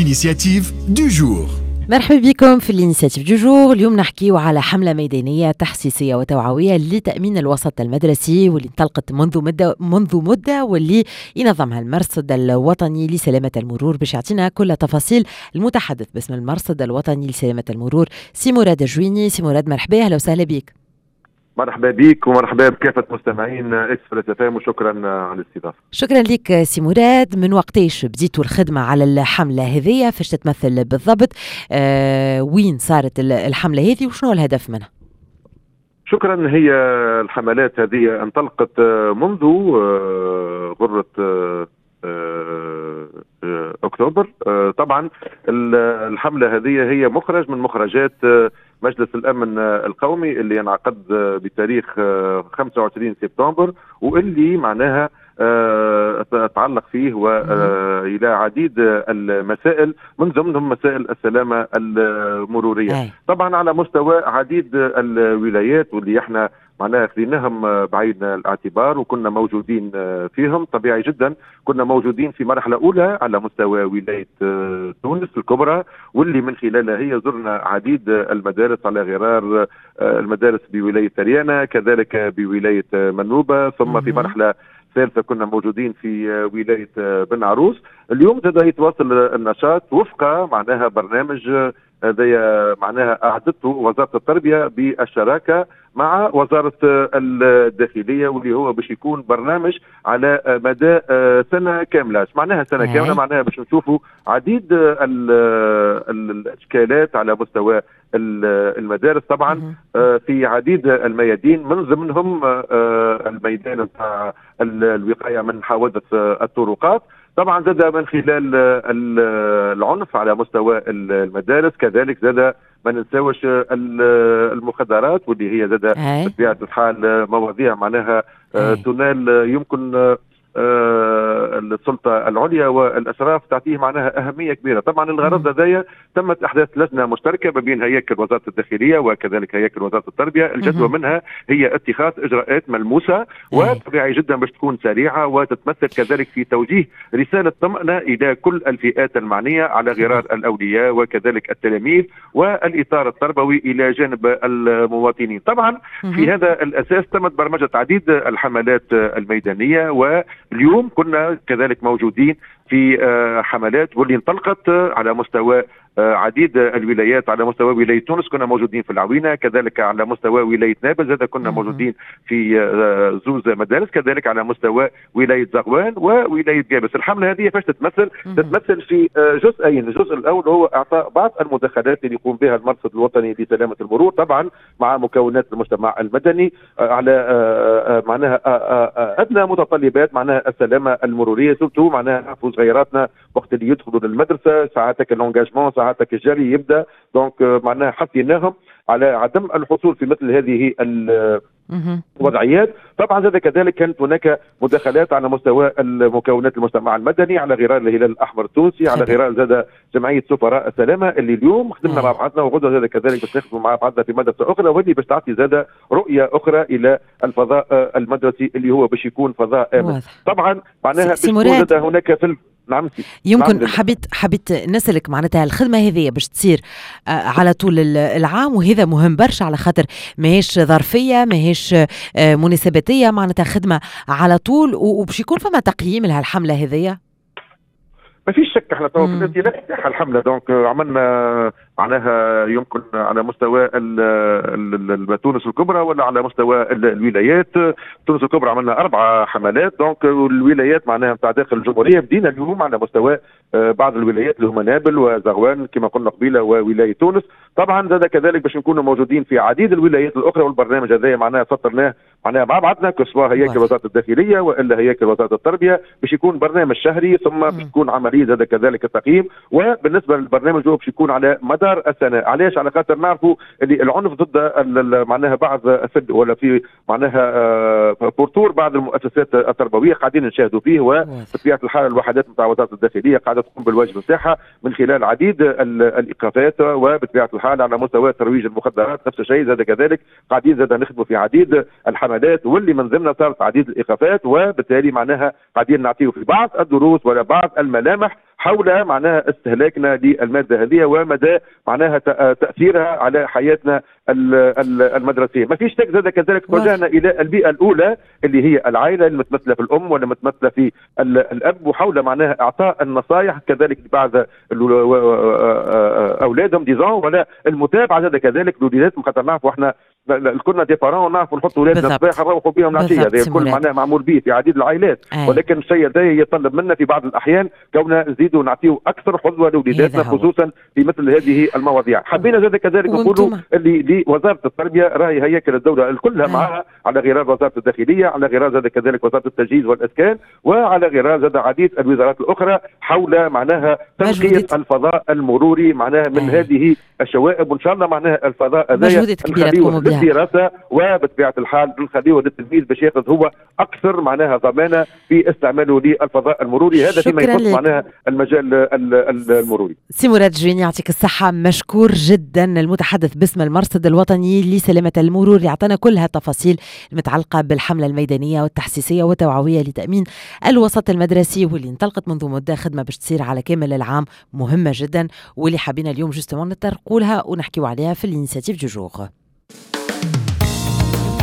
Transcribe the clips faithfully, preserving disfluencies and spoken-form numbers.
l'initiative du jour. مرحبا بكم في الانيشيتيف دو جور. اليوم نحكيو على حملة ميدانية تحسيسية وتوعوية لتأمين الوسط المدرسي واللي انطلقت منذ مدة منذ مدة واللي ينظمها المرصد الوطني لسلامة المرور. باش يعطينا كل تفاصيل المتحدث باسم المرصد الوطني لسلامة المرور سي مراد الجويني. سي مراد مرحبا، اهلا وسهلا بك. مرحبا بك ومرحبا بكافة مستمعين اكسبريس اف ام وشكرا على الاستضافة. شكرا لك سي مراد. من وقتاش بديتوا الخدمة على الحملة هذه؟ فاش تتمثل بالضبط؟ آه وين صارت الحملة هذه وشنو الهدف منها؟ شكرا. هي الحملات هذه انطلقت منذ غرة اكتوبر. طبعا الحملة هذه هي مخرج من مخرجات مجلس الامن القومي اللي انعقد بتاريخ خمسة وعشرين سبتمبر واللي معناها تتعلق فيه والى عديد المسائل من ضمنهم مسائل السلامه المروريه. طبعا على مستوى عديد الولايات واللي احنا معناها خذيناهم بعين الاعتبار وكنا موجودين فيهم. طبيعي جدا كنا موجودين في مرحله اولى على مستوى ولايه تونس الكبرى واللي من خلالها هي زرنا عديد المدارس على غرار المدارس بولايه تريانه كذلك بولايه منوبه، ثم في مرحله ثالثة كنا موجودين في ولاية بن عروس. اليوم زاد يتواصل النشاط وفق معناها برنامج هذا معناها أعدته وزارة التربية بالشراكة مع وزارة الداخلية واللي هو باش يكون برنامج على مدى سنة كاملة. معناها سنة كاملة معناها باش نشوفوا عديد الاشكالات على مستوى المدارس طبعا في عديد الميادين من ضمنهم الميدان بتاع الوقاية من حوادث الطرقات. طبعا زاد من خلال العنف على مستوى المدارس، كذلك زاد ما ننساوش المخدرات واللي هي زاد بطبيعة الحال مواضيع معناها تنال يمكن السلطة العليا والأشراف تعطيه معناها أهمية كبيرة. طبعا الغرض هذايا تمت إحداث لجنة مشتركة ما بين هياكل وزارة الداخلية وكذلك هياكل وزارة التربية. الجدوى منها هي اتخاذ إجراءات ملموسة وطبيعي جدا باش تكون سريعة وتتمثل كذلك في توجيه رسالة طمأنة إلى كل الفئات المعنية على غرار الأولياء وكذلك التلاميذ والإطار التربوي إلى جانب المواطنين. طبعا في هذا الأساس تمت برمجة عديد الحملات الميدانية و اليوم كنا كذلك موجودين في حملات واللي انطلقت على مستوى عديد الولايات. على مستوى ولاية تونس كنا موجودين في العوينة، كذلك على مستوى ولاية نابلس هذا كنا موجودين في زوز مدارس، كذلك على مستوى ولاية زغوان وولاية جابس. الحملة هذه فاش تتمثل؟ تتمثل في جزئين. الجزء الأول هو إعطاء بعض المداخلات اللي يقوم بها المرصد الوطني لسلامة المرور طبعا مع مكونات المجتمع المدني على معناها أدنى متطلبات معناها السلامة المرورية، سورتو معناها نحفظ غيراتنا وقت اللي يدخلوا للمدرسة، ساعاتك اللونجاجمون ساعاتك الجري يبدا. دونك معناها حثيناهم على عدم الحصول في مثل هذه الوضعيات. طبعا زاد كذلك كانت هناك مداخلات على مستوى المكونات المجتمع المدني على غرار الهلال الاحمر التونسي، على غرار زاد جمعيه سفراء السلامه اللي اليوم خدمنا مع بعضنا وغدا زاد كذلك باش نخدموا مع بعضنا في مدرسه اخرى واللي باش تعطي زاد رؤيه اخرى الى الفضاء المدرسي اللي هو باش يكون فضاء امن. طبعا معناها باش زاد هناك في نعم يمكن نعم حبيت حبيت نسألك معناتها الخدمة هذه باش تصير على طول العام وهذا مهم برشا على خاطر ماهيش ظرفية ماهيش مناسباتية، معناتها خدمة على طول وباش يكون فما تقييم لها الحملة هذه. ما فيش شك احنا تو في لا الحمله دونك عملنا معناها يمكن على مستوى تونس الكبرى ولا على مستوى الولايات. تونس الكبرى عملنا اربع حملات دونك والولايات معناها نتاع داخل الجمهوريه بدينا اليوم على مستوى بعض الولايات اللي هما نابل وزغوان كما قلنا قبيله وولايه تونس. طبعا زاد كذلك باش نكونوا موجودين في عديد الولايات الاخرى والبرنامج هذا معناها سطرناه معناها مع بعضنا كسوا هياكل وزاره الداخليه والا هياكل وزاره التربيه باش يكون برنامج شهري ثم باش تكون عمليه زاد كذلك التقييم. وبالنسبه للبرنامج هو باش يكون على مدار السنه. علاش؟ على خاطر نعرفوا اللي العنف ضد معناها بعض ولا في معناها بورتور بعض المؤسسات التربويه قاعدين نشاهدوا فيه وبطبيعه الحال الوحدات نتاع وزاره الداخليه قاعده تقوم بالواجب نتاعها من خلال عديد الايقافات وبطبيعه الحال على مستوى ترويج المخدرات نفس الشيء زاد كذلك قاعدين زاد نخدموا في عديد الحملات واللي من ضمنها صارت عديد الايقافات وبالتالي معناها قاعدين نعطيه في بعض الدروس ولا بعض الملامح حول معناها استهلاكنا للماده هذه ومدى معناها تاثيرها على حياتنا المدرسيه. ما فيش شك زاد كذلك توجهنا الى البيئه الاولى اللي هي العائله المتمثله في الام ولا متمثله في الاب، وحول معناها اعطاء النصائح كذلك بعض اولادهم ديزون ولا المتابعه زاد كذلك لولاداتهم، خاطر نعرفوا احنا كنا دي بارون نعرفوا نحطوا ولادنا الصباح نروحوا بهم العشيه، هذا الكل معناها معمول به في عديد العائلات. أي. ولكن الشيء هذا يطلب منا في بعض الاحيان كوننا نزيدوا نعطيو اكثر حظوه لولاداتنا خصوصا في مثل هذه المواضيع. حبينا زاد كذلك نقولوا اللي وزاره التربيه راهي هيكل الدوله الكلها معها على غرار وزاره الداخليه، على غرار زاد كذلك وزاره التجهيز والاسكان، وعلى غرار زاد عديد الوزارات الاخرى حول معناها تنقيه الفضاء المروري معناها من أي. هذه الشوائب، وان شاء الله معناها الفضاء هذا نخليه للدراسه وبطبيعه الحال نخليه للتلميذ باش ياخذ هو اكثر معناها ضمانه في استعماله للفضاء المروري، هذا فيما يخص معناها المجال المروري. سي مراد جويني يعطيك الصحه، مشكور جدا المتحدث باسم المرصد الوطني لسلامه المرور اللي اعطانا كل هالتفاصيل المتعلقه بالحمله الميدانيه والتحسيسيه والتوعويه لتامين الوسط المدرسي واللي انطلقت منذ مده، خدمه باش تصير على كامل العام مهمه جدا واللي حابين اليوم جوستمون نتطرقوا لها ونحكيوا عليها في الانيشيتيف دو جور.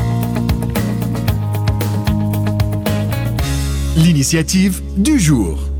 L'initiative du jour.